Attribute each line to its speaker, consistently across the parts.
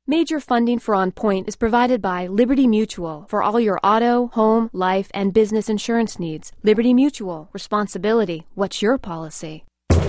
Speaker 1: Major funding for On Point is provided by Liberty Mutual for all your auto, home, life, and business insurance needs. Liberty Mutual. Responsibility. What's your policy?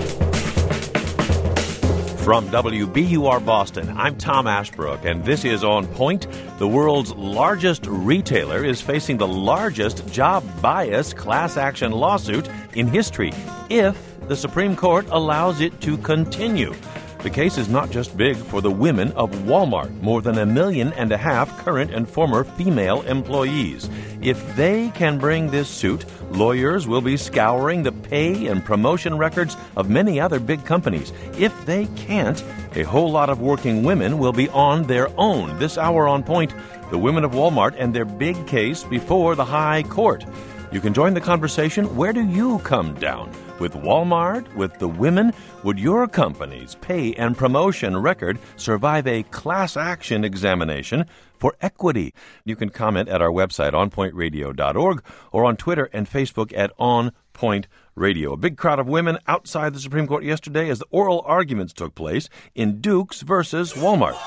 Speaker 2: From WBUR Boston, I'm Tom Ashbrook, and this is On Point. The world's largest retailer is facing the largest job bias class action lawsuit in history, if the Supreme Court allows it to continue. The case is not just big for the women of Walmart, more than 1.5 million current and former female employees. If they can bring this suit, lawyers will be scouring the pay and promotion records of many other big companies. If they can't, a whole lot of working women will be on their own. This hour On Point, the women of Walmart and their big case before the High Court. You can join the conversation. Where do you come down? With Walmart? With the women? Would your company's pay and promotion record survive a class action examination for equity? You can comment at our website, onpointradio.org, or on Twitter and Facebook at onpointradio. A big crowd of women outside the Supreme Court yesterday as the oral arguments took place in Dukes versus Walmart.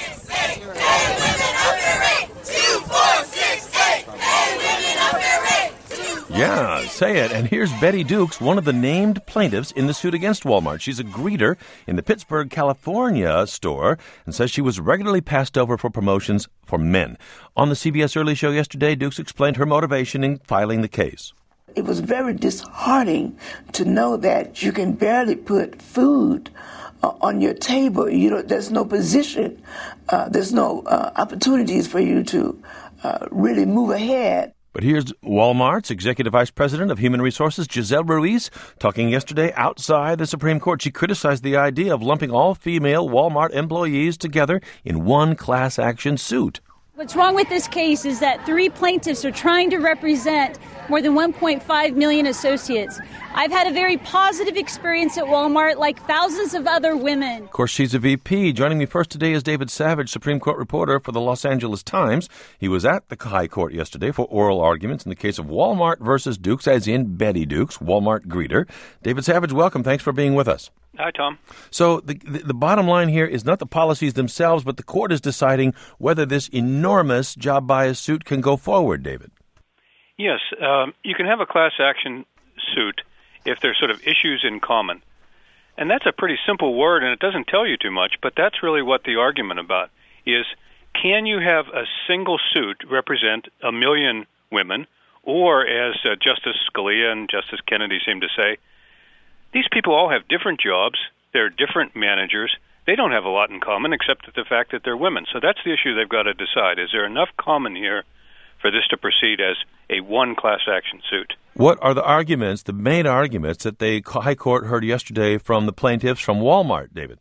Speaker 2: Yeah, say it. And here's Betty Dukes, one of the named plaintiffs in the suit against Walmart. She's a greeter in the Pittsburgh, California store and says she was regularly passed over for promotions for men. On the CBS Early Show yesterday, Dukes explained her motivation in filing the case.
Speaker 3: It was very disheartening to know that you can barely put food on your table. There's no position. There's no opportunities for you to really move ahead.
Speaker 2: But here's Walmart's Executive Vice President of Human Resources, Giselle Ruiz, talking yesterday outside the Supreme Court. She criticized the idea of lumping all female Walmart employees together in one class action suit.
Speaker 4: What's wrong with this case is that 3 plaintiffs are trying to represent more than 1.5 million associates. I've had a very positive experience at Walmart, like thousands of other women.
Speaker 2: Of course, she's a VP. Joining me first today is David Savage, Supreme Court reporter for the Los Angeles Times. He was at the High Court yesterday for oral arguments in the case of Walmart versus Dukes, as in Betty Dukes, Walmart greeter. David Savage, welcome. Thanks for being with us.
Speaker 5: Hi, Tom.
Speaker 2: So the bottom line here is not the policies themselves, but the court is deciding whether this enormous job bias suit can go forward, David.
Speaker 5: Yes, you can have a class action suit if there's sort of issues in common. And that's a pretty simple word, and it doesn't tell you too much, but that's really what the argument about is. Can you have a single suit represent 1 million women, or as Justice Scalia and Justice Kennedy seem to say, these people all have different jobs, they're different managers, they don't have a lot in common except the fact that they're women. So that's the issue they've got to decide. Is there enough common here for this to proceed as a one class action suit?
Speaker 2: What are the arguments, the main arguments that the High Court heard yesterday from the plaintiffs from Walmart, David?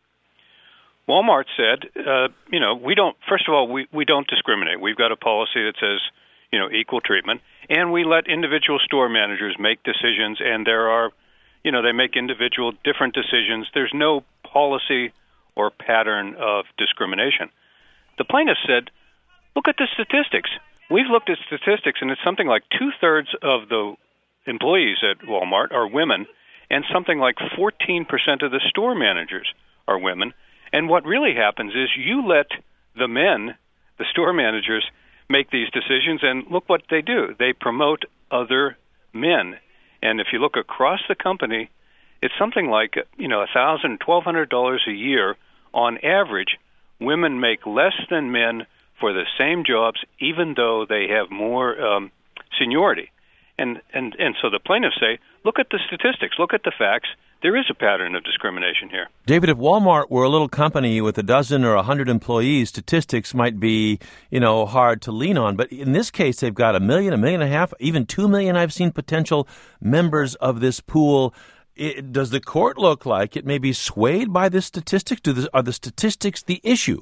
Speaker 5: Walmart said, we don't, first of all, we don't discriminate. We've got a policy that says, equal treatment, and we let individual store managers make decisions, and there are, they make individual different decisions. There's no policy or pattern of discrimination. The plaintiff said, look at the statistics. We've looked at statistics, and it's something like 2/3 of the employees at Walmart are women, and something like 14% of the store managers are women. And what really happens is you let the men, the store managers, make these decisions, and look what they do. They promote other men. And if you look across the company, it's something like, $1,000, $1,200 a year on average. Women make less than men for the same jobs, even though they have more seniority. And so the plaintiffs say, look at the statistics, look at the facts. There is a pattern of discrimination here.
Speaker 2: David, if Walmart were a little company with a dozen or 100 employees, statistics might be, hard to lean on. But in this case, they've got 1 million, 1.5 million, even 2 million I've seen potential members of this pool. Does the court look like it may be swayed by this statistics? Are the statistics the issue?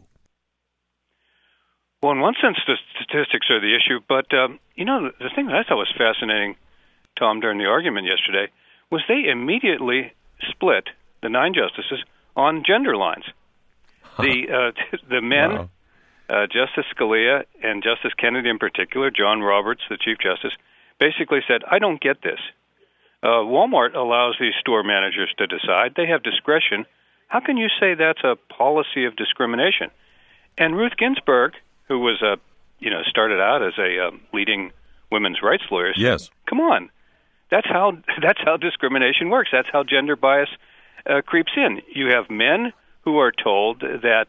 Speaker 5: Well, in one sense, the statistics are the issue. But, the thing that I thought was fascinating, Tom, during the argument yesterday, was they immediately split, the 9 justices, on gender lines. The men, wow. Justice Scalia and Justice Kennedy in particular, John Roberts, the Chief Justice, basically said, I don't get this. Walmart allows these store managers to decide. They have discretion. How can you say that's a policy of discrimination? And Ruth Ginsburg, who was started out as a leading women's rights lawyer.
Speaker 2: Yes.
Speaker 5: Come on, that's how discrimination works. That's how gender bias creeps in. You have men who are told that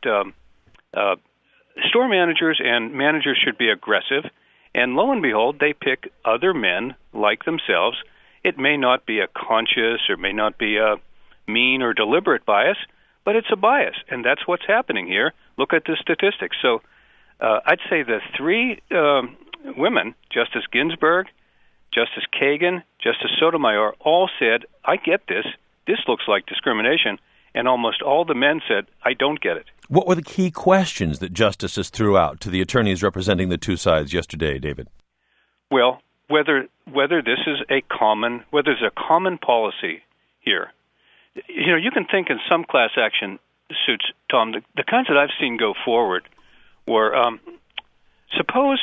Speaker 5: store managers and managers should be aggressive, and lo and behold, they pick other men like themselves. It may not be a conscious or may not be a mean or deliberate bias, but it's a bias, and that's what's happening here. Look at the statistics. So I'd say the three women, Justice Ginsburg, Justice Kagan, Justice Sotomayor, all said, I get this. This looks like discrimination. And almost all the men said, I don't get it.
Speaker 2: What were the key questions that justices threw out to the attorneys representing the two sides yesterday, David?
Speaker 5: Well, whether this is whether there's a common policy here. You can think in some class action suits, Tom, the kinds that I've seen go forward were, suppose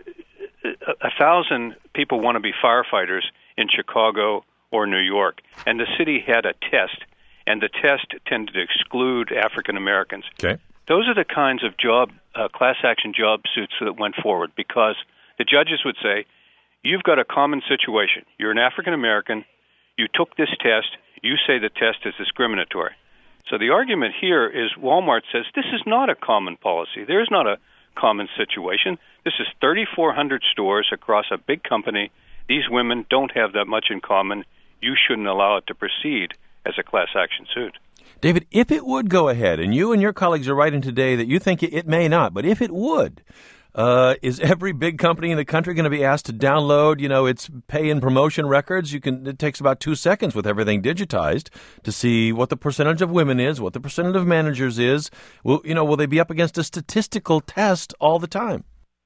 Speaker 5: 1,000 people want to be firefighters in Chicago or New York, and the city had a test, and the test tended to exclude African Americans.
Speaker 2: Okay.
Speaker 5: Those are the kinds of class action job suits that went forward, because the judges would say, you've got a common situation. You're an African American. You took this test. You say the test is discriminatory. So the argument here is Walmart says this is not a common policy. There is not a common situation. This is 3,400 stores across a big company. These women don't have that much in common. You shouldn't allow it to proceed as a class action suit.
Speaker 2: David, if it would go ahead, and you and your colleagues are writing today that you think it may not, but if it would, is every big company in the country going to be asked to download, its pay and promotion records? It takes about 2 seconds with everything digitized to see what the percentage of women is, what the percentage of managers is. Will they be up against a statistical test all the time?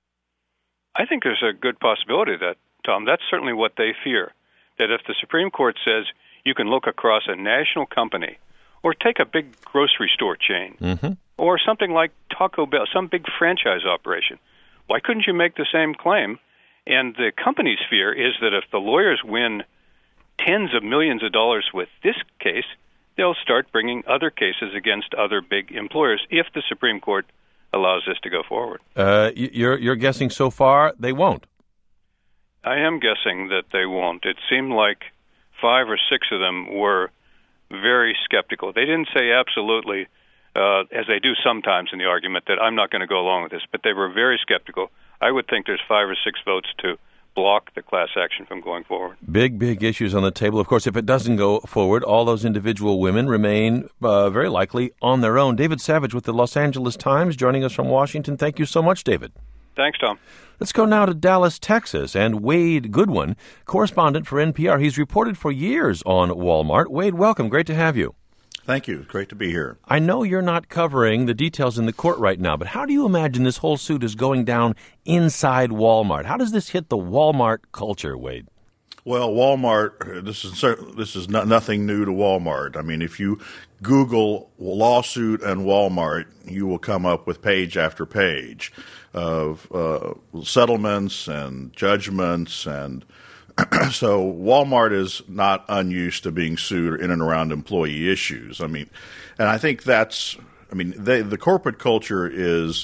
Speaker 5: I think there's a good possibility that, Tom, that's certainly what they fear, that if the Supreme Court says you can look across a national company or take a big grocery store chain or something like Taco Bell, some big franchise operation, why couldn't you make the same claim? And the company's fear is that if the lawyers win tens of millions of dollars with this case, they'll start bringing other cases against other big employers if the Supreme Court allows this to go forward.
Speaker 2: You're guessing so far they won't?
Speaker 5: I am guessing that they won't. It seemed like 5 or 6 of them were very skeptical. They didn't say absolutely, as they do sometimes in the argument, that I'm not going to go along with this, but they were very skeptical. I would think there's 5 or 6 votes to block the class action from going forward. Big
Speaker 2: issues on the table. Of course, if it doesn't go forward, all those individual women remain very likely on their own. David Savage with the Los Angeles Times joining us from Washington. Thank you so much, David.
Speaker 5: Thanks, Tom.
Speaker 2: Let's go now to Dallas, Texas, and Wade Goodwin, correspondent for NPR. He's reported for years on Walmart. Wade, welcome. Great to have you.
Speaker 6: Thank you. Great to be here.
Speaker 2: I know you're not covering the details in the court right now, but how do you imagine this whole suit is going down inside Walmart? How does this hit the Walmart culture, Wade?
Speaker 6: Well, Walmart, this is nothing new to Walmart. I mean, if you Google lawsuit and Walmart, you will come up with page after page of settlements and judgments. And so Walmart is not unused to being sued in and around employee issues. I mean, and I think the corporate culture is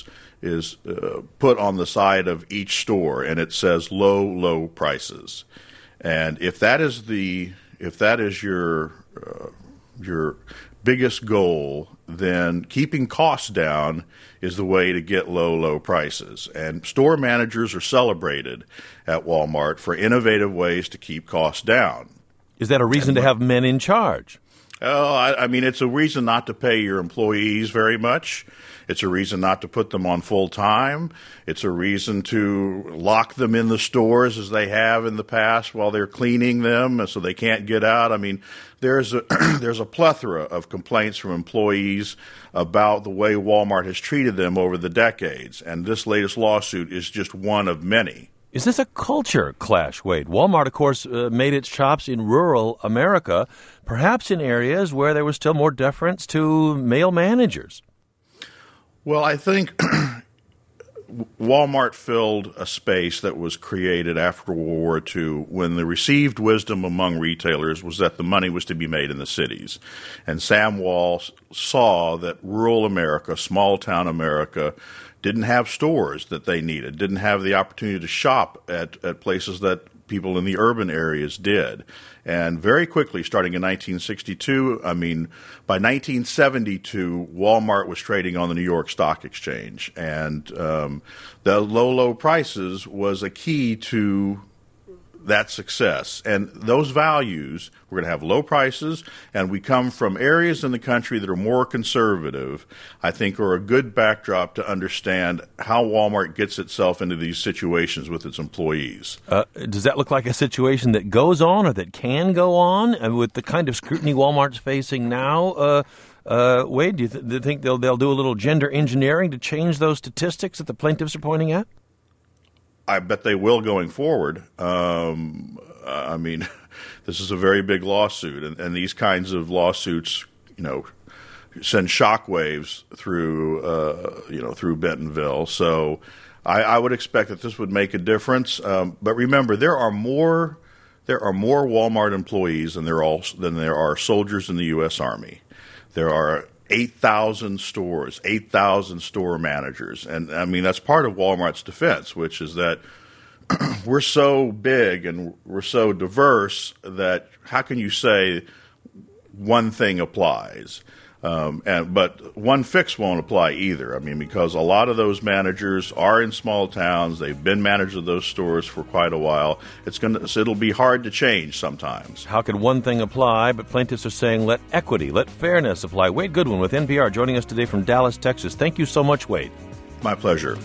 Speaker 6: put on the side of each store, and it says low prices. And if that is your biggest goal, then keeping costs down is the way to get low prices. And store managers are celebrated at Walmart for innovative ways to keep costs down.
Speaker 2: Is that a reason to have men in charge?
Speaker 6: I mean, it's a reason not to pay your employees very much. It's a reason not to put them on full time. It's a reason to lock them in the stores as they have in the past while they're cleaning them so they can't get out. I mean, there's a plethora of complaints from employees about the way Walmart has treated them over the decades, and this latest lawsuit is just one of many.
Speaker 2: Is this a culture clash, Wade? Walmart, of course, made its chops in rural America, perhaps in areas where there was still more deference to male managers.
Speaker 6: Well, I think Walmart filled a space that was created after World War II when the received wisdom among retailers was that the money was to be made in the cities. And Sam Wall saw that rural America, small town America, didn't have stores that they needed, didn't have the opportunity to shop at places that people in the urban areas did. And very quickly, starting in 1962, by 1972, Walmart was trading on the New York Stock Exchange. And the low prices was a key to that success. And those values, we're going to have low prices, and we come from areas in the country that are more conservative, I think are a good backdrop to understand how Walmart gets itself into these situations with its employees.
Speaker 2: Does that look like a situation that goes on or that can go on? And with the kind of scrutiny Walmart's facing now, Wade, do you think they'll do a little gender engineering to change those statistics that the plaintiffs are pointing at?
Speaker 6: I bet they will going forward. This is a very big lawsuit, and these kinds of lawsuits, send shockwaves through Bentonville. So I would expect that this would make a difference. But remember, there are more Walmart employees than there are soldiers in the U.S. Army. There are 8,000 stores, 8,000 store managers. And, that's part of Walmart's defense, which is that we're so big and we're so diverse that how can you say one thing applies? But one fix won't apply either. Because a lot of those managers are in small towns. They've been managers of those stores for quite a while. It'll be hard to change sometimes.
Speaker 2: How could one thing apply? But plaintiffs are saying let equity, let fairness apply. Wade Goodwin with NPR joining us today from Dallas, Texas. Thank you so much, Wade.
Speaker 6: My pleasure.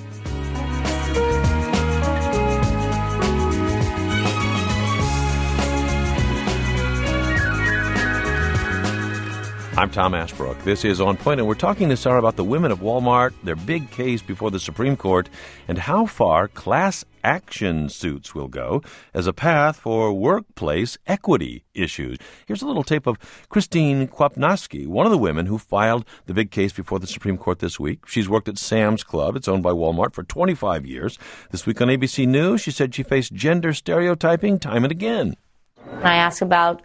Speaker 2: I'm Tom Ashbrook. This is On Point, and we're talking this hour about the women of Walmart, their big case before the Supreme Court, and how far class action suits will go as a path for workplace equity issues. Here's a little tape of Christine Kwapnowski, one of the women who filed the big case before the Supreme Court this week. She's worked at Sam's Club. It's owned by Walmart for 25 years. This week on ABC News, she said she faced gender stereotyping time and again.
Speaker 7: I asked about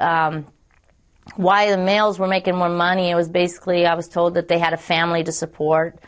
Speaker 7: why the males were making more money. It was basically, I was told that they had a family to support.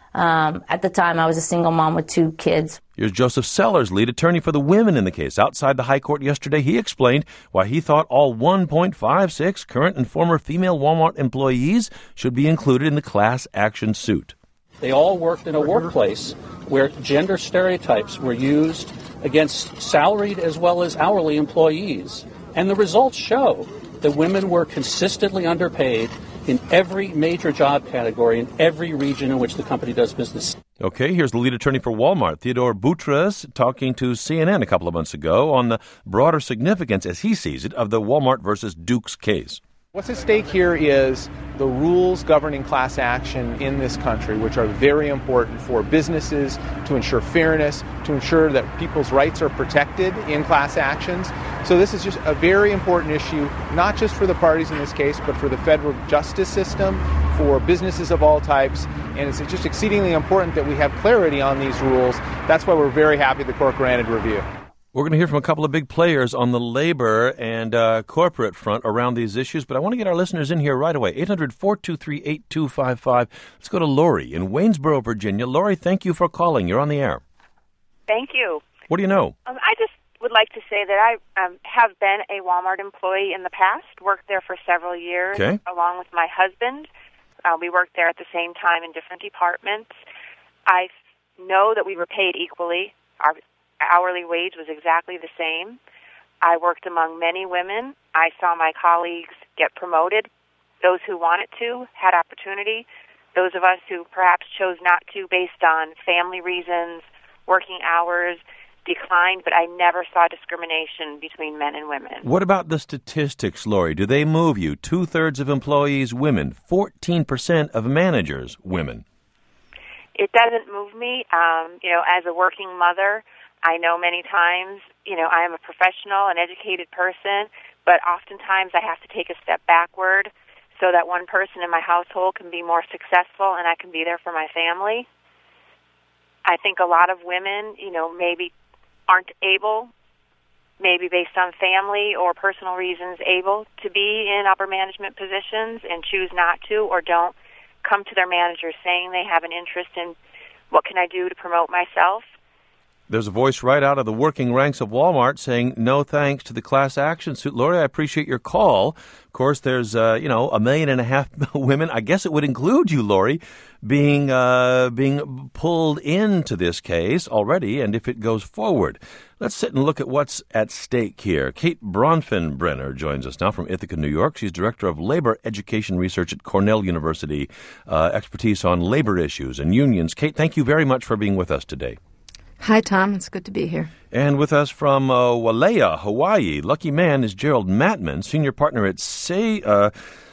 Speaker 7: At the time, I was a single mom with 2 kids.
Speaker 2: Here's Joseph Sellers, lead attorney for the women in the case. Outside the High Court yesterday, he explained why he thought all 1.56 current and former female Walmart employees should be included in the class action suit.
Speaker 8: They all worked in a workplace where gender stereotypes were used against salaried as well as hourly employees. And the results show that women were consistently underpaid in every major job category in every region in which the company does business.
Speaker 2: Okay, here's the lead attorney for Walmart, Theodore Boutros, talking to CNN a couple of months ago on the broader significance, as he sees it, of the Walmart versus Dukes case.
Speaker 9: What's at stake here is the rules governing class action in this country, which are very important for businesses to ensure fairness, to ensure that people's rights are protected in class actions. So this is just a very important issue, not just for the parties in this case, but for the federal justice system, for businesses of all types. And it's just exceedingly important that we have clarity on these rules. That's why we're very happy the court granted review.
Speaker 2: We're going to hear from a couple of big players on the labor and corporate front around these issues, but I want to get our listeners in here right away. 800-423-8255. Let's go to Lori in Waynesboro, Virginia. Lori, thank you for calling. You're on the air.
Speaker 10: Thank you.
Speaker 2: What do you know?
Speaker 10: I just would like to say that I have been a Walmart employee in the past, worked there for several years, along with my husband. We worked there at the same time in different departments. I know that we were paid equally. Our hourly wage was exactly the same. I worked among many women. I saw my colleagues get promoted. Those who wanted to had opportunity. Those of us who perhaps chose not to based on family reasons, working hours, declined, but I never saw discrimination between men and women.
Speaker 2: What about the statistics, Lori? Do they move you? 2/3 of employees, women. 14% of managers, women.
Speaker 10: It doesn't move me. As a working mother, I know many times, I am a professional, an educated person, but oftentimes I have to take a step backward so that one person in my household can be more successful and I can be there for my family. I think a lot of women, maybe aren't able, maybe based on family or personal reasons, able to be in upper management positions and choose not to, or don't come to their managers saying they have an interest in what can I do to promote myself.
Speaker 2: There's a voice right out of the working ranks of Walmart saying no thanks to the class action suit. Lori, I appreciate your call. Of course, there's, 1.5 million women. I guess it would include you, Lori, being pulled into this case already, and if it goes forward. Let's sit and look at what's at stake here. Kate Bronfenbrenner joins us now from Ithaca, New York. She's Director of Labor Education Research at Cornell University, expertise on labor issues and unions. Kate, thank you very much for being with us today.
Speaker 11: Hi, Tom. It's good to be here.
Speaker 2: And with us from Wailea, Hawaii, lucky man is Gerald Mattman, senior partner at Seyfarth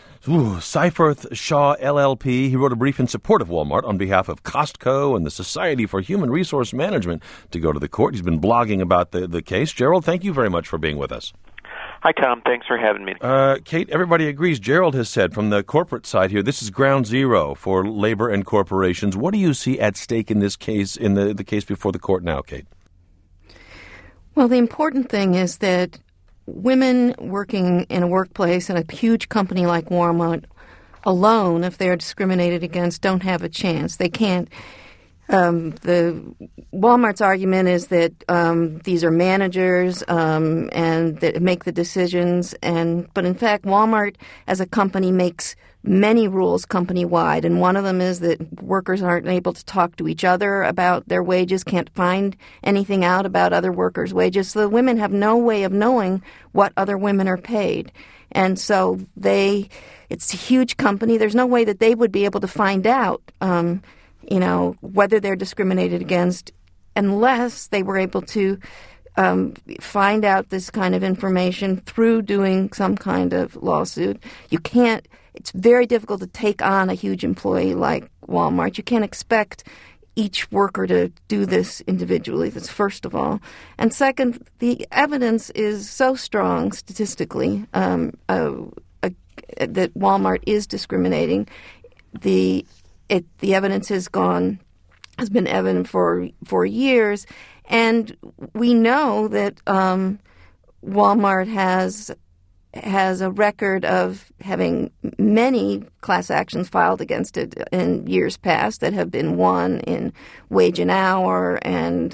Speaker 2: Shaw LLP. He wrote a brief in support of Walmart on behalf of Costco and the Society for Human Resource Management to go to the court. He's been blogging about the case. Gerald, thank you very much for being with us.
Speaker 12: Hi, Tom. Thanks for having me.
Speaker 2: Kate, everybody agrees. Gerald has said from the corporate side here, this is ground zero for labor and corporations. What do you see at stake in this case, in the case before the court now, Kate?
Speaker 11: Well, the important thing is that women working in a workplace in a huge company like Walmart alone, if they're discriminated against, don't have a chance. They can't. The Walmart's argument is that these are managers and that make the decisions, but in fact, Walmart as a company makes many rules company-wide, and one of them is that workers aren't able to talk to each other about their wages, can't find anything out about other workers' wages, so the women have no way of knowing what other women are paid. And so it's a huge company. There's no way that they would be able to find out whether they're discriminated against unless they were able to find out this kind of information through doing some kind of lawsuit. It's very difficult to take on a huge employee like Walmart. You can't expect each worker to do this individually. That's first of all. And second, the evidence is so strong statistically that Walmart is discriminating. The evidence has been evident for years, and we know that Walmart has a record of having many class actions filed against it in years past that have been won in wage and hour and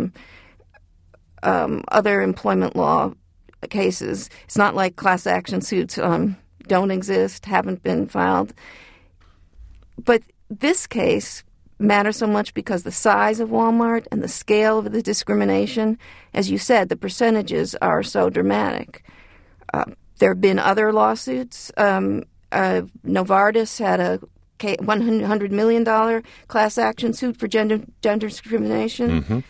Speaker 11: other employment law cases. It's not like class action suits don't exist, haven't been filed. But this case matters so much because the size of Walmart and the scale of the discrimination, as you said, the percentages are so dramatic. There have been other lawsuits. Novartis had a $100 million class action suit for gender discrimination.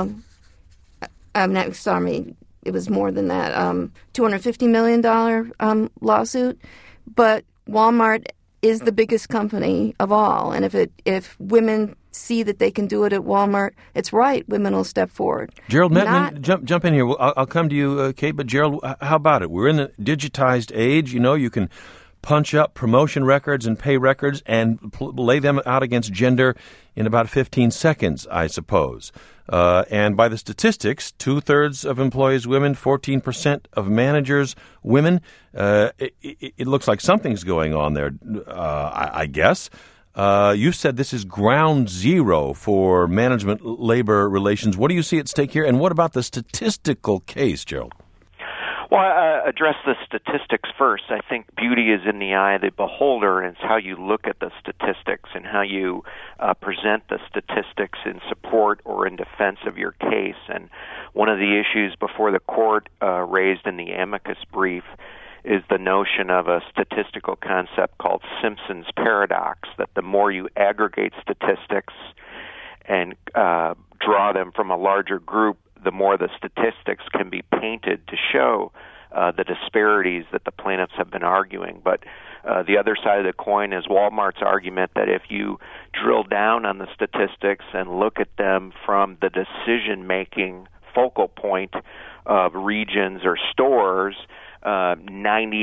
Speaker 11: Mm-hmm. It was more than that, $250 million lawsuit. But Walmart is the biggest company of all, and if women see that they can do it at Walmart, it's right. Women will step forward.
Speaker 2: Gerald Mattman, jump in here. I'll come to you, Kate. But Gerald, how about it? We're in the digitized age. You can punch up promotion records and pay records and lay them out against gender in about 15 seconds, I suppose. And by the statistics, 2/3 of employees women, 14% of managers women. It looks like something's going on there, I guess. You said this is ground zero for management labor relations. What do you see at stake here, and what about the statistical case, Gerald?
Speaker 12: Well, I address the statistics first. I think beauty is in the eye of the beholder, and it's how you look at the statistics and how you present the statistics in support or in defense of your case. And one of the issues before the court raised in the amicus brief is the notion of a statistical concept called Simpson's paradox, that the more you aggregate statistics and draw them from a larger group, the more the statistics can be painted to show the disparities that the plaintiffs have been arguing. But the other side of the coin is Walmart's argument that if you drill down on the statistics and look at them from the decision-making focal point of regions or stores, 90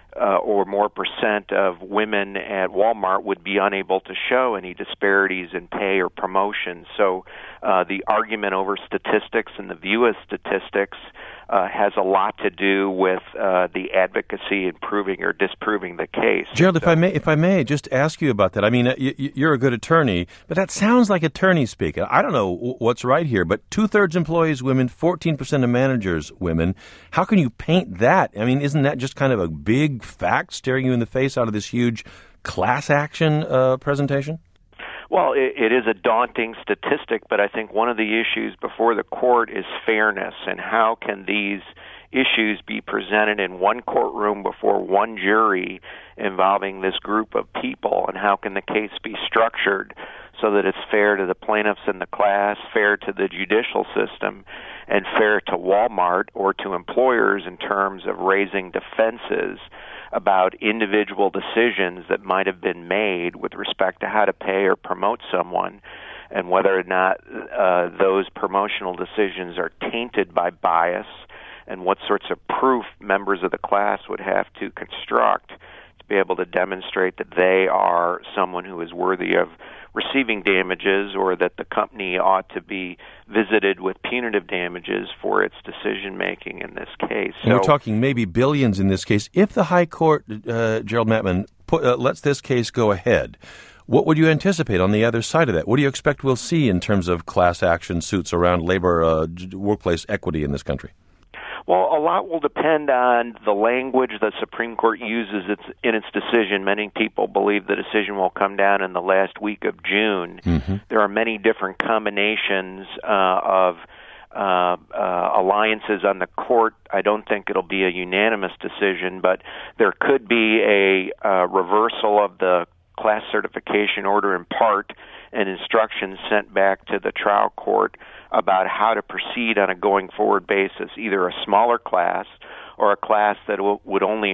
Speaker 12: or more percent of women at Walmart would be unable to show any disparities in pay or promotion. So the argument over statistics and the view of statistics has a lot to do with the advocacy in proving or disproving the case.
Speaker 2: Gerald, if I may just ask you about that. I mean, you're a good attorney, but that sounds like attorney speak. I don't know what's right here, but 2/3 employees women, 14% of managers women. How can you paint that? I mean, isn't that just kind of a big fact staring you in the face out of this huge class action presentation?
Speaker 12: Well, it is a daunting statistic, but I think one of the issues before the court is fairness, and how can these issues be presented in one courtroom before one jury involving this group of people, and how can the case be structured so that it's fair to the plaintiffs in the class, fair to the judicial system, and fair to Walmart or to employers in terms of raising defenses about individual decisions that might have been made with respect to how to pay or promote someone, and whether or not those promotional decisions are tainted by bias, and what sorts of proof members of the class would have to construct to be able to demonstrate that they are someone who is worthy of receiving damages, or that the company ought to be visited with punitive damages for its decision-making in this case.
Speaker 2: And we're talking maybe billions in this case. If the High Court, Gerald Mattman, lets this case go ahead, what would you anticipate on the other side of that? What do you expect we'll see in terms of class action suits around labor workplace equity in this country?
Speaker 12: Well, a lot will depend on the language the Supreme Court uses in its decision. Many people believe the decision will come down in the last week of June. Mm-hmm. There are many different combinations of alliances on the court. I don't think it'll be a unanimous decision, but there could be a reversal of the class certification order in part, and instructions sent back to the trial court about how to proceed on a going forward basis, either a smaller class or a class that would only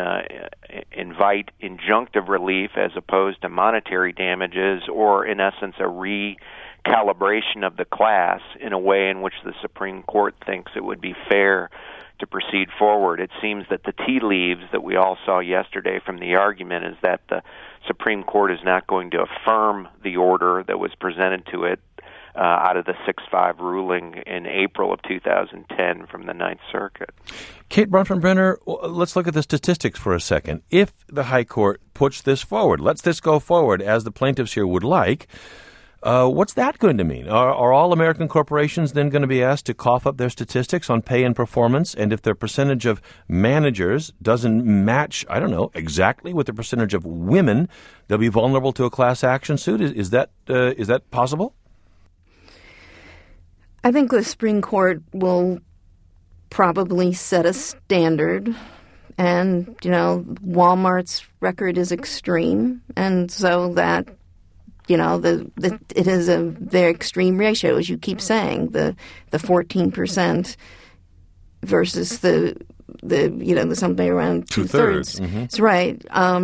Speaker 12: invite injunctive relief as opposed to monetary damages, or in essence a recalibration of the class in a way in which the Supreme Court thinks it would be fair to proceed forward. It seems that the tea leaves that we all saw yesterday from the argument is that the Supreme Court is not going to affirm the order that was presented to it out of the 6-5 ruling in April of 2010 from the Ninth Circuit.
Speaker 2: Kate Bronfenbrenner, let's look at the statistics for a second. If the High Court puts this forward, lets this go forward as the plaintiffs here would like, what's that going to mean? Are all American corporations then going to be asked to cough up their statistics on pay and performance? And if their percentage of managers doesn't match, I don't know, exactly with the percentage of women, they'll be vulnerable to a class action suit? Is that possible?
Speaker 11: I think the Supreme Court will probably set a standard. And, Walmart's record is extreme. And so that it is a very extreme ratio, as you keep saying, the 14% versus the something around 2/3. Mm-hmm. That's right.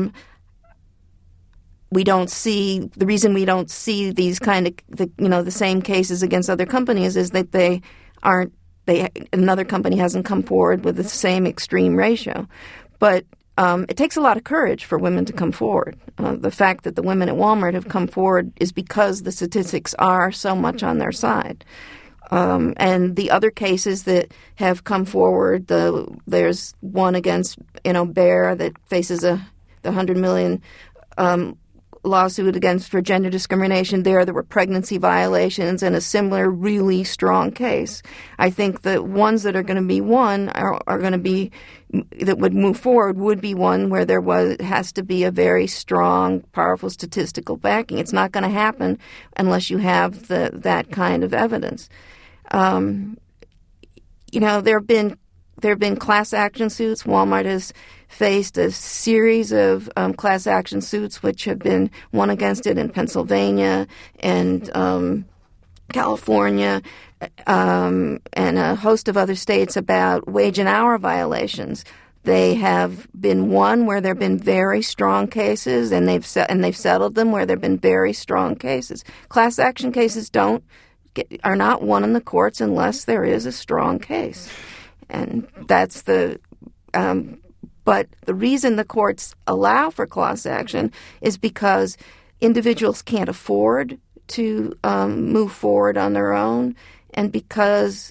Speaker 11: We don't see the reason we don't see these kind of the same cases against other companies is that another company hasn't come forward with the same extreme ratio, but. It takes a lot of courage for women to come forward. The fact that the women at Walmart have come forward is because the statistics are so much on their side. And the other cases that have come forward, there's one against Bayer that faces the $100 million lawsuit for gender discrimination. There were pregnancy violations and a similar really strong case. I think the ones that are going to be won are going to be that would move forward would be one where has to be a very strong, powerful statistical backing. It's not going to happen unless you have that kind of evidence. There have been class action suits. Walmart has faced a series of class action suits which have been won against it in Pennsylvania and California and a host of other states about wage and hour violations. They have been won where there have been very strong cases, and they've settled them where there have been very strong cases. Class action cases are not won in the courts unless there is a strong case. And that's the But the reason the courts allow for class action is because individuals can't afford to move forward on their own, and because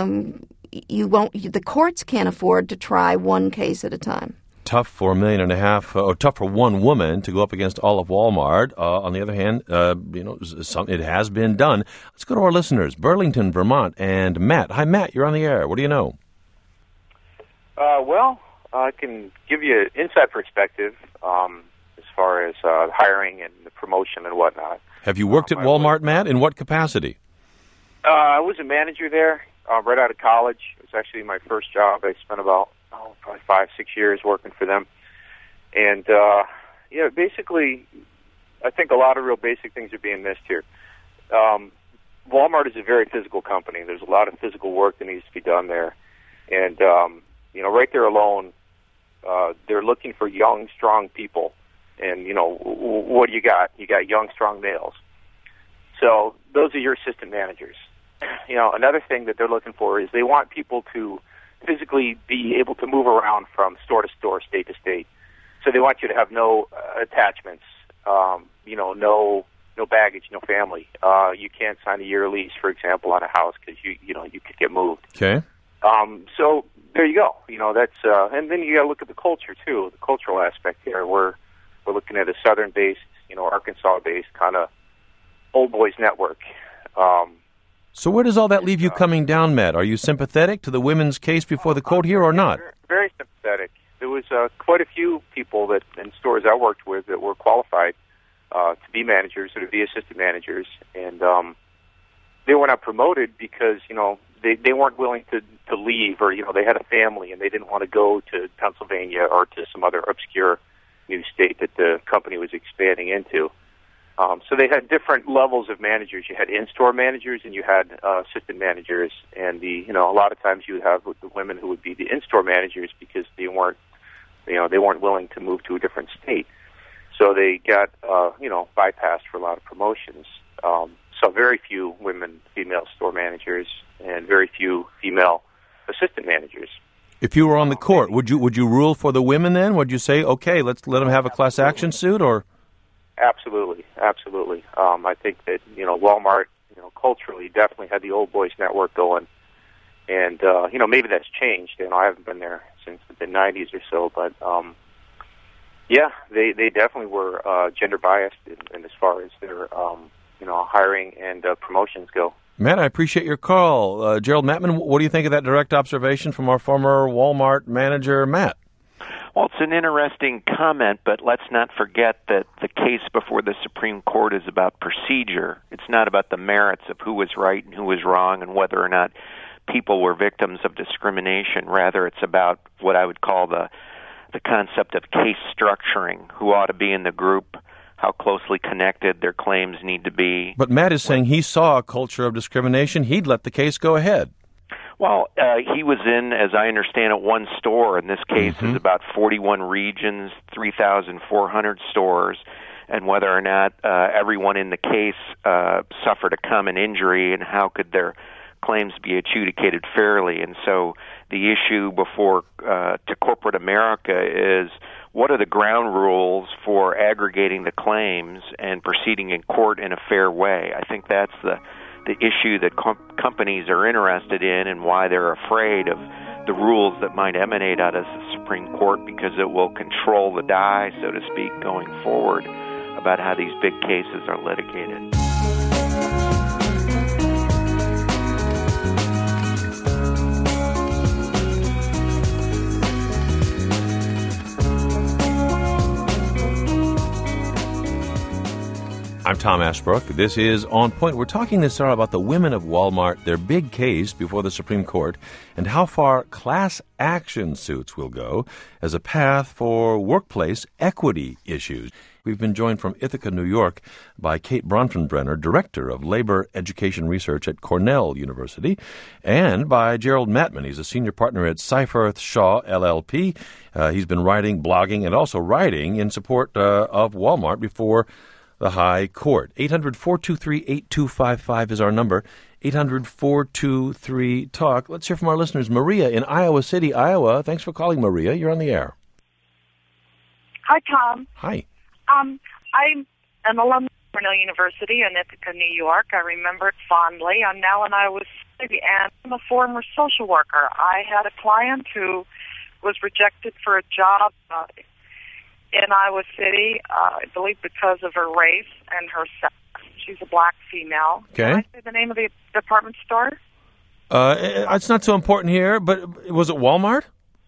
Speaker 11: the courts can't afford to try one case at a time.
Speaker 2: Tough for $1.5 million, or tough for one woman to go up against all of Walmart. On the other hand, it has been done. Let's go to our listeners, Burlington, Vermont, and Matt. Hi, Matt. You're on the air. What do you know?
Speaker 13: Well, I can give you an inside perspective as far as hiring and the promotion and whatnot.
Speaker 2: Have you worked at Walmart, Matt? In what capacity?
Speaker 13: I was a manager there right out of college. It was actually my first job. I spent about probably 5-6 years working for them. And, basically, I think a lot of real basic things are being missed here. Walmart is a very physical company. There's a lot of physical work that needs to be done there. And, right there alone, they're looking for young, strong people. And, what do you got? You got young, strong males. So those are your assistant managers. Another thing that they're looking for is they want people to physically be able to move around from store to store, state to state. So they want you to have no attachments, no baggage, no family. You can't sign a year lease, for example, on a house because you could get moved.
Speaker 2: Okay.
Speaker 13: So there you go. That's and then you got to look at the culture too, the cultural aspect here. We're looking at a southern-based, Arkansas-based kind of old boys network.
Speaker 2: So where does all that leave you coming down, Matt? Are you sympathetic to the women's case before the court here or not?
Speaker 13: Very sympathetic. There was quite a few people in stores I worked with that were qualified to be managers or to be assistant managers, and they were not promoted because they weren't willing to leave, or they had a family and they didn't want to go to Pennsylvania or to some other obscure new state that the company was expanding into. So they had different levels of managers. You had in-store managers and you had assistant managers, and a lot of times you would have the women who would be the in-store managers because they weren't willing to move to a different state. So they got bypassed for a lot of promotions. So very few female store managers, and very few female assistant managers.
Speaker 2: If you were on the court, would you rule for the women then? Would you say, okay, let's let them have a class action suit, or?
Speaker 13: Absolutely. I think that Walmart, culturally definitely had the old boys network going, and maybe that's changed. I haven't been there since the '90s or so, but they definitely were gender biased in as far as their hiring and promotions go.
Speaker 2: Matt, I appreciate your call. Gerald Mattman, what do you think of that direct observation from our former Walmart manager, Matt?
Speaker 12: Well, it's an interesting comment, but let's not forget that the case before the Supreme Court is about procedure. It's not about the merits of who was right and who was wrong and whether or not people were victims of discrimination. Rather, it's about what I would call the concept of case structuring, who ought to be in the group, how closely connected their claims need to be.
Speaker 2: But Matt is saying he saw a culture of discrimination. He'd let the case go ahead.
Speaker 12: Well, he was in, as I understand it, one store. In this case, is about 41 regions, 3,400 stores, and whether or not everyone in the case suffered a common injury and how could their claims be adjudicated fairly. And so the issue before to corporate America is, what are the ground rules for aggregating the claims and proceeding in court in a fair way? I think that's the issue that companies are interested in, and why they're afraid of the rules that might emanate out of the Supreme Court, because it will control the die, so to speak, going forward about how these big cases are litigated.
Speaker 2: I'm Tom Ashbrook. This is On Point. We're talking this hour about the women of Walmart, their big case before the Supreme Court, and how far class action suits will go as a path for workplace equity issues. We've been joined from Ithaca, New York, by Kate Bronfenbrenner, Director of Labor Education Research at Cornell University, and by Gerald Mattman. He's a senior partner at Seyfarth Shaw, LLP. He's been writing, blogging, and also writing in support of Walmart before the High Court. 800-423-8255 is our number. 800-423-TALK. Let's hear from our listeners. Maria in Iowa City, Iowa. Thanks for calling, Maria. You're on the air.
Speaker 14: Hi, Tom.
Speaker 2: Hi.
Speaker 14: I'm an alumna of Cornell University in Ithaca, New York. I remember it fondly. I'm now in Iowa City, and I'm a former social worker. I had a client who was rejected for a job in Iowa City, I believe because of her race and her sex. She's a black female.
Speaker 2: Okay.
Speaker 14: Can I say the name of the department store?
Speaker 2: It's not so important here, but was it Walmart?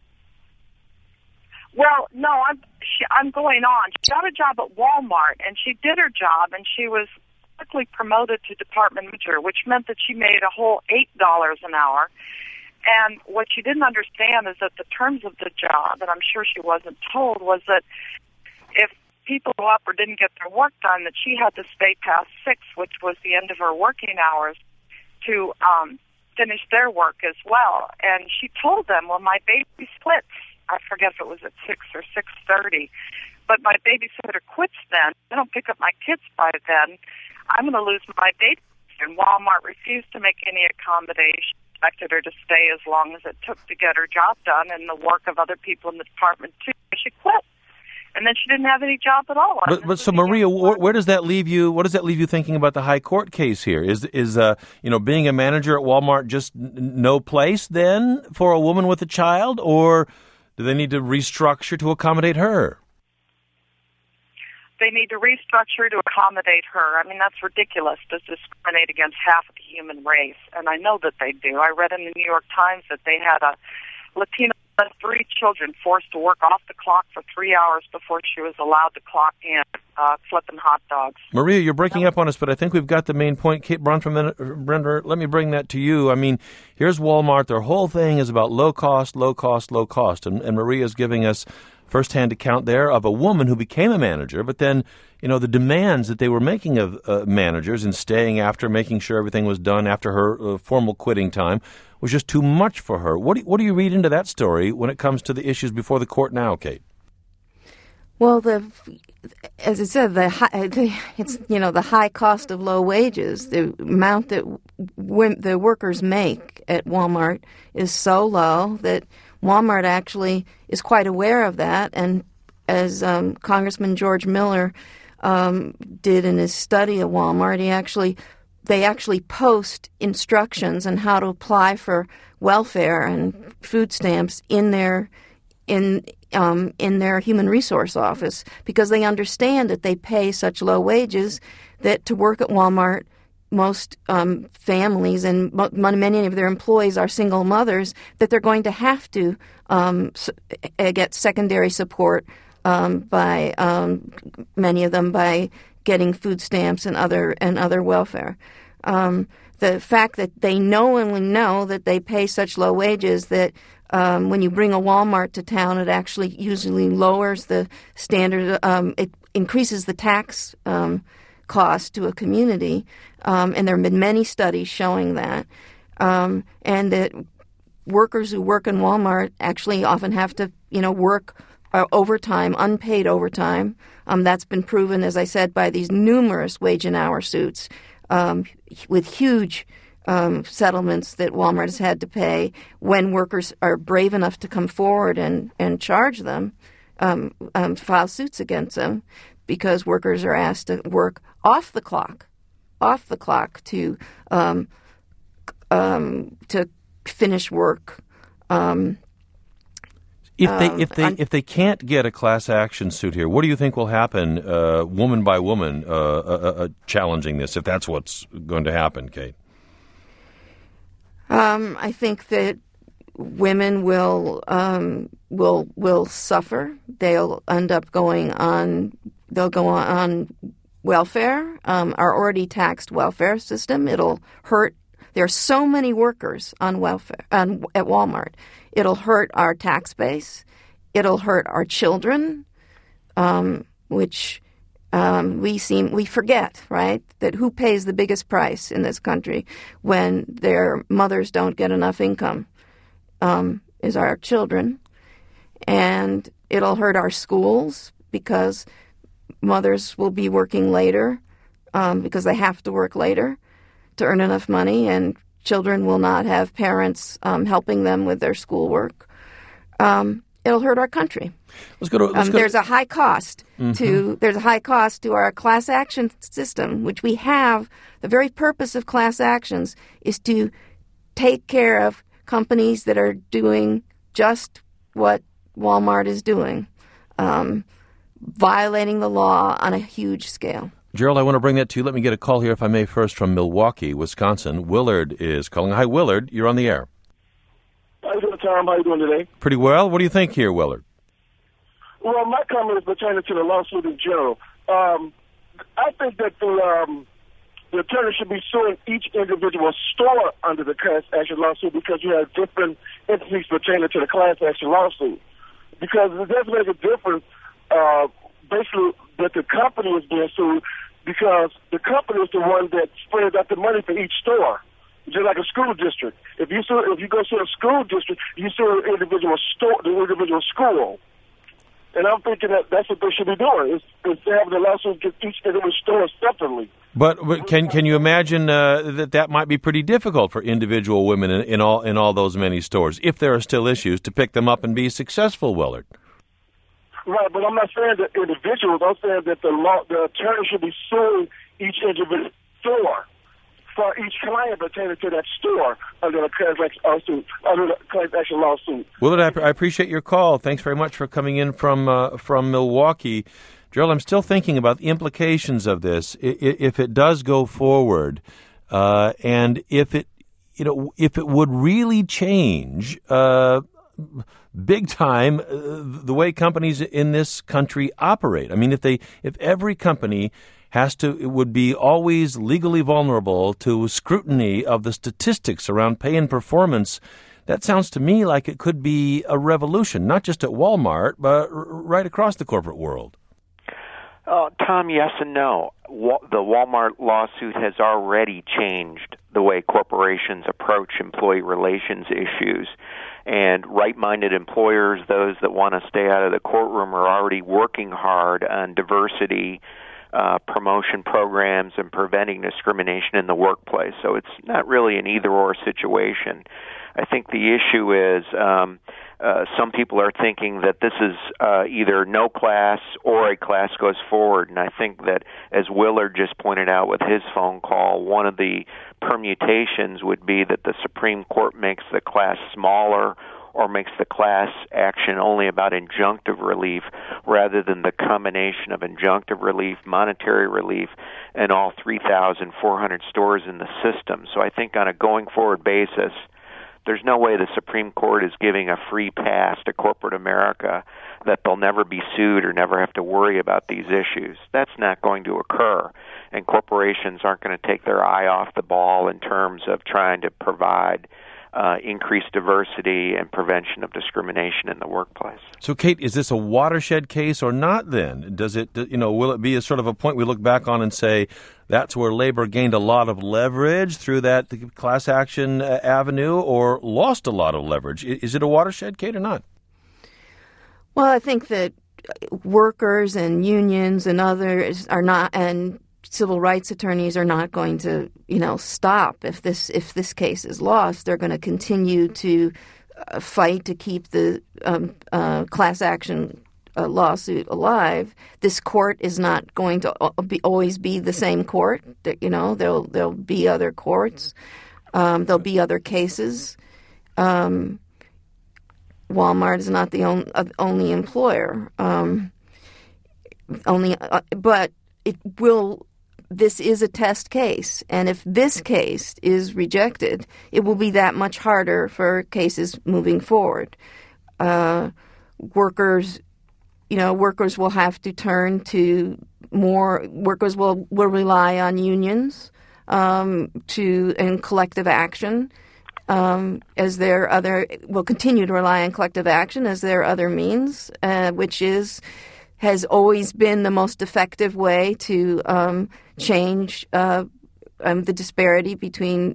Speaker 14: Well, no, I'm going on. She got a job at Walmart, and she did her job, and she was quickly promoted to department manager, which meant that she made a whole $8 an hour. And what she didn't understand is that the terms of the job, and I'm sure she wasn't told, was that if people go up or didn't get their work done, that she had to stay past 6, which was the end of her working hours, to finish their work as well. And she told them, well, my baby splits. I forget if it was at 6 or 6:30, but my babysitter quits then. I don't pick up my kids by then. I'm going to lose my babysitter. And Walmart refused to make any accommodation, expected her to stay as long as it took to get her job done and the work of other people in the department too. She quit, and then she didn't have any job at all.
Speaker 2: But so Maria, where does that leave you? What does that leave you thinking about the high court case here? Is being a manager at Walmart just no place then for a woman with a child, or do they need to restructure to accommodate her?
Speaker 14: They need to restructure to accommodate her. I mean, that's ridiculous to discriminate against half of the human race, and I know that they do. I read in the New York Times that they had a Latina with 3 children forced to work off the clock for 3 hours before she was allowed to clock in, flipping hot dogs.
Speaker 2: Maria, you're breaking up on us, but I think we've got the main point. Kate Brender, let me bring that to you. I mean, here's Walmart. Their whole thing is about low cost, low cost, low cost. And Maria's giving us firsthand account there of a woman who became a manager, but then, the demands that they were making of managers and staying after, making sure everything was done after her formal quitting time was just too much for her. What do you read into that story when it comes to the issues before the court now, Kate?
Speaker 11: Well, as I said, it's the high cost of low wages. The amount that the workers make at Walmart is so low that Walmart actually is quite aware of that, and as Congressman George Miller did in his study at Walmart, they actually post instructions on how to apply for welfare and food stamps in their human resource office, because they understand that they pay such low wages that to work at Walmart, most families and many of their employees are single mothers, that they're going to have to get secondary support by many of them by getting food stamps and other welfare. The fact that they knowingly know that they pay such low wages that when you bring a Walmart to town, it actually usually lowers the standard. It increases the tax cost to a community, and there have been many studies showing that, and that workers who work in Walmart actually often have to, work overtime, unpaid overtime. That's been proven, as I said, by these numerous wage and hour suits with huge settlements that Walmart has had to pay when workers are brave enough to come forward and charge them, file suits against them, because workers are asked to work off the clock to finish work.
Speaker 2: If they can't get a class action suit here, what do you think will happen, woman by woman, challenging this? If that's what's going to happen, Kate.
Speaker 11: I think that women will suffer. They'll end up going on. They'll go on welfare, our already taxed welfare system. It'll hurt. There are so many workers on welfare at Walmart. It'll hurt our tax base. It'll hurt our children, which we forget, right? That who pays the biggest price in this country when their mothers don't get enough income is our children. And it'll hurt our schools because mothers will be working later because they have to work later to earn enough money, and children will not have parents helping them with their schoolwork. it'll hurt our country.
Speaker 2: There's
Speaker 11: a high cost to our class action system, which we have. The very purpose of class actions is to take care of companies that are doing just what Walmart is doing, violating the law on a huge scale.
Speaker 2: Gerald, I want to bring that to you. Let me get a call here, if I may, first from Milwaukee, Wisconsin. Willard is calling. Hi, Willard. You're on the air.
Speaker 15: How you doing, Tom? How you doing today?
Speaker 2: Pretty well. What do you think here, Willard?
Speaker 15: Well, my comment is pertaining to the lawsuit in general. I think that the attorney should be suing each individual store under the class action lawsuit because you have different entities pertaining to the class action lawsuit. Because it does make a difference, basically, that the company is being sued because the company is the one that spreads out the money for each store. Just like a school district. If you go to a school district, you sue an individual store, the individual school. And I'm thinking that that's what they should be doing, is to have the lawsuit against each individual store separately.
Speaker 2: But can you imagine that might be pretty difficult for individual women in all those many stores, if there are still issues, to pick them up and be successful, Willard?
Speaker 15: Right, but I'm not saying that individuals. I'm saying that the attorney should be suing each individual store for each client pertaining to that store under the class action lawsuit.
Speaker 2: Willard, I appreciate your call. Thanks very much for coming in from Milwaukee. Gerald, I'm still thinking about the implications of this if it does go forward, and if it would really change big time the way companies in this country operate. I mean, if every company it would be always legally vulnerable to scrutiny of the statistics around pay and performance, that sounds to me like it could be a revolution, not just at Walmart, but right across the corporate world.
Speaker 12: Tom, yes and no. The Walmart lawsuit has already changed the way corporations approach employee relations issues. And right-minded employers, those that want to stay out of the courtroom, are already working hard on diversity promotion programs and preventing discrimination in the workplace. So it's not really an either-or situation. I think the issue is some people are thinking that this is either no class or a class goes forward. And I think that, as Willard just pointed out with his phone call, one of the permutations would be that the Supreme Court makes the class smaller or makes the class action only about injunctive relief rather than the combination of injunctive relief, monetary relief, and all 3,400 stores in the system. So I think on a going-forward basis, there's no way the Supreme Court is giving a free pass to corporate America that they'll never be sued or never have to worry about these issues. That's not going to occur, and corporations aren't going to take their eye off the ball in terms of trying to provide increased diversity and prevention of discrimination in the workplace.
Speaker 2: So, Kate, is this a watershed case or not then? Will it be a sort of a point we look back on and say that's where labor gained a lot of leverage through that class action avenue, or lost a lot of leverage? Is it a watershed, Kate, or not?
Speaker 11: Well, I think that workers and unions and others are not, and civil rights attorneys are not going to, stop if this case is lost. They're going to continue to fight to keep the class action lawsuit alive. This court is not going to always be the same court. There'll be other courts. There'll be other cases. Walmart is not the only employer. But it will. This is a test case, and if this case is rejected, it will be that much harder for cases moving forward. Workers will have to turn to more. Workers will rely on unions and collective action as their other. Will continue to rely on collective action as their other means, which has always been the most effective way to change the disparity between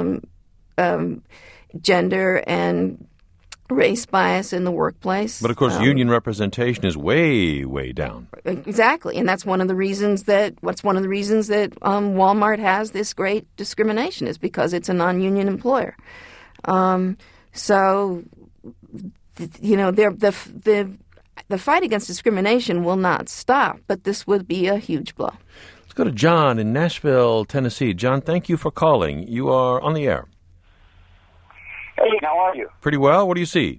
Speaker 11: gender and race bias in the workplace.
Speaker 2: But of course, union representation is way, way down.
Speaker 11: Exactly, and that's one of the reasons that Walmart has this great discrimination, is because it's a non-union employer. So the fight against discrimination will not stop, but this would be a huge blow.
Speaker 2: Let's go to John in Nashville, Tennessee. John, thank you for calling. You are on the air.
Speaker 16: Hey, how are you?
Speaker 2: Pretty well. What do you see?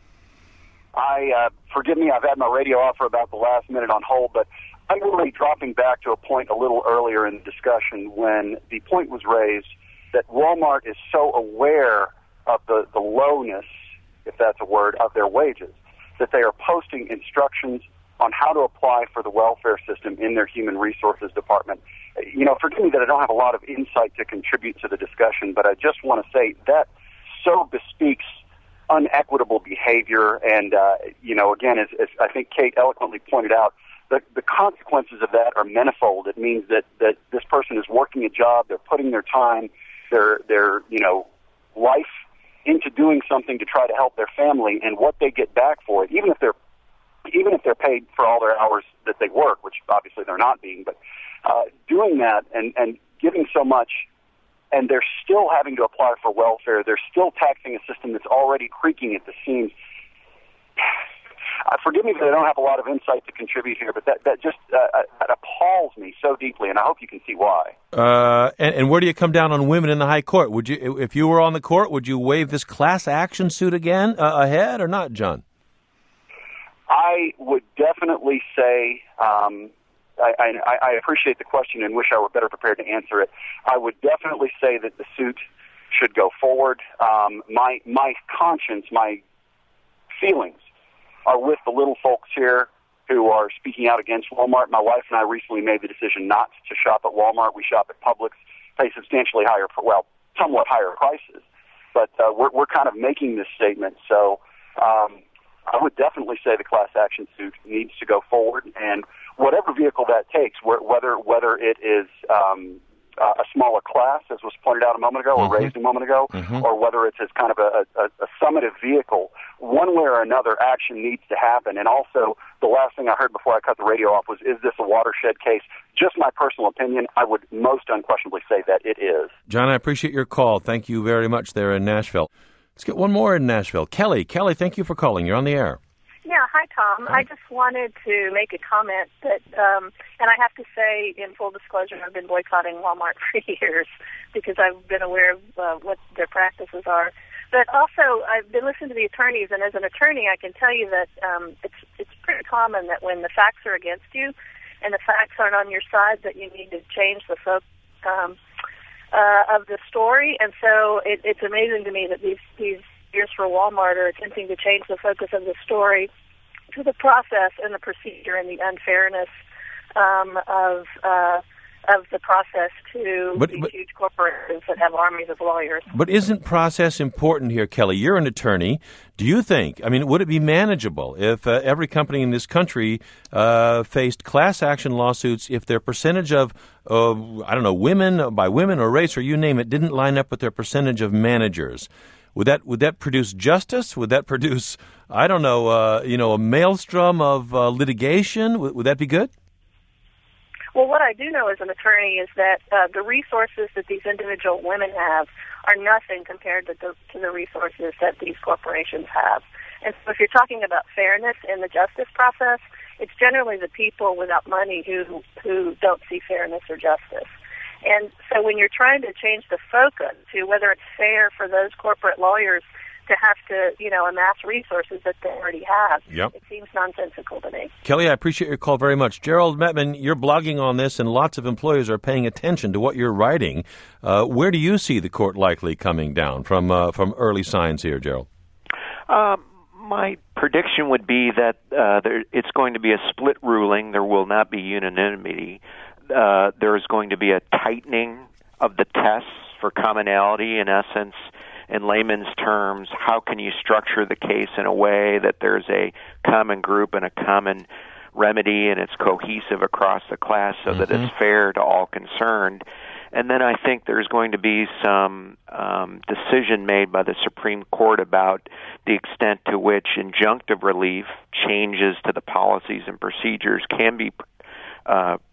Speaker 16: Forgive me, I've had my radio off for about the last minute on hold, but I'm really dropping back to a point a little earlier in the discussion when the point was raised that Walmart is so aware of the lowness, if that's a word, of their wages, that they are posting instructions on how to apply for the welfare system in their human resources department. Forgive me that I don't have a lot of insight to contribute to the discussion, but I just want to say that so bespeaks unequitable behavior. And, again, as I think Kate eloquently pointed out, the consequences of that are manifold. It means that this person is working a job, they're putting their time, their life into doing something to try to help their family, and what they get back for it, even if they're paid for all their hours that they work, which obviously they're not being, but doing that and giving so much, and they're still having to apply for welfare, they're still taxing a system that's already creaking at the seams. Forgive me that I don't have a lot of insight to contribute here, but that just that appalls me so deeply, and I hope you can see why.
Speaker 2: And where do you come down on women in the high court? Would you, if you were on the court, would you waive this class action suit again ahead or not, John?
Speaker 16: I would definitely say, I appreciate the question and wish I were better prepared to answer it. I would definitely say that the suit should go forward. My conscience, my feelings are with the little folks here who are speaking out against Walmart. My wife and I recently made the decision not to shop at Walmart. We shop at Publix, pay substantially higher, somewhat higher prices. But we're kind of making this statement. So I would definitely say the class action suit needs to go forward, and whatever vehicle that takes, whether it is a smaller class, as was pointed out a moment ago, or raised a moment ago, or whether it's as kind of a summative vehicle, one way or another action needs to happen. And also, the last thing I heard before I cut the radio off was, is this a watershed case? Just my personal opinion, I would most unquestionably say that it is.
Speaker 2: John, I appreciate your call. Thank you very much there in Nashville. Let's get one more in Nashville. Kelly, thank you for calling. You're on the air.
Speaker 17: Yeah, hi, Tom. Hi. I just wanted to make a comment that, and I have to say, in full disclosure, I've been boycotting Walmart for years because I've been aware of what their practices are. But also, I've been listening to the attorneys, and as an attorney, I can tell you that it's pretty common that when the facts are against you and the facts aren't on your side, that you need to change the focus of the story. And so it's amazing to me that these years for Walmart are attempting to change the focus of the story to the process and the procedure and the unfairness of the process to these huge corporations that have armies of lawyers.
Speaker 2: But isn't process important here, Kelly? You're an attorney. Do you think, would it be manageable if every company in this country faced class action lawsuits if their percentage of, women, by women or race or you name it, didn't line up with their percentage of managers? Would that produce justice? Would that produce, a maelstrom of litigation? Would that be good?
Speaker 17: Well, what I do know as an attorney is that the resources that these individual women have are nothing compared to the resources that these corporations have. And so if you're talking about fairness in the justice process, it's generally the people without money who don't see fairness or justice. And so when you're trying to change the focus to whether it's fair for those corporate lawyers to have to, amass resources that they already have, It seems nonsensical to me.
Speaker 2: Kelly, I appreciate your call very much. Gerald Metman, you're blogging on this, and lots of employers are paying attention to what you're writing. Where do you see the court likely coming down from early signs here, Gerald?
Speaker 12: My prediction would be that it's going to be a split ruling. There will not be unanimity. There is going to be a tightening of the tests for commonality, in essence. In layman's terms, how can you structure the case in a way that there's a common group and a common remedy and it's cohesive across the class so that it's fair to all concerned? And then I think there's going to be some decision made by the Supreme Court about the extent to which injunctive relief, changes to the policies and procedures can be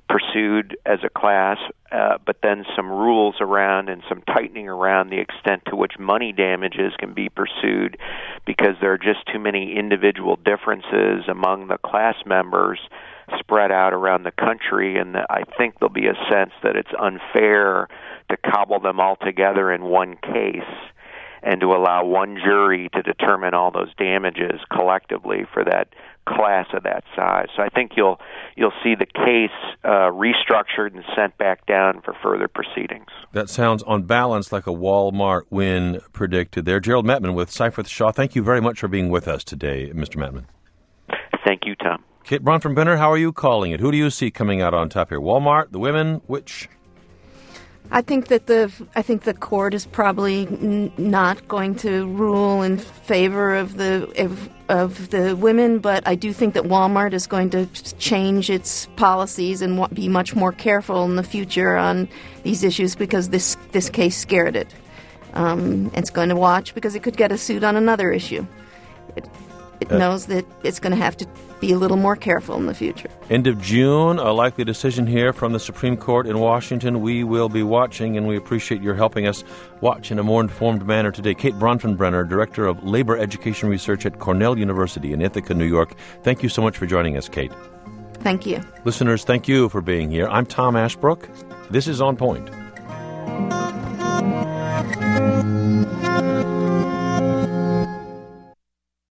Speaker 12: pursued as a class, but then some rules around and some tightening around the extent to which money damages can be pursued, because there are just too many individual differences among the class members spread out around the country, and I think there'll be a sense that it's unfair to cobble them all together in one case and to allow one jury to determine all those damages collectively for that class of that size. So I think you'll see the case restructured and sent back down for further proceedings.
Speaker 2: That sounds on balance like a Walmart win predicted there. Gerald Metman with Seyfarth Shaw, thank you very much for being with us today, Mr. Metman.
Speaker 12: Thank you, Tom.
Speaker 2: Kate Bronfenbrenner, how are you calling it? Who do you see coming out on top here? Walmart, the women, which?
Speaker 11: I think the court is probably not going to rule in favor of the women, but I do think that Walmart is going to change its policies and be much more careful in the future on these issues, because this case scared it. It's going to watch because it could get a suit on another issue. It knows that it's going to have to be a little more careful in the future.
Speaker 2: End of June, a likely decision here from the Supreme Court in Washington. We will be watching, and we appreciate your helping us watch in a more informed manner today. Kate Bronfenbrenner, Director of Labor Education Research at Cornell University in Ithaca, New York. Thank you so much for joining us, Kate.
Speaker 11: Thank you.
Speaker 2: Listeners, thank you for being here. I'm Tom Ashbrook. This is On Point.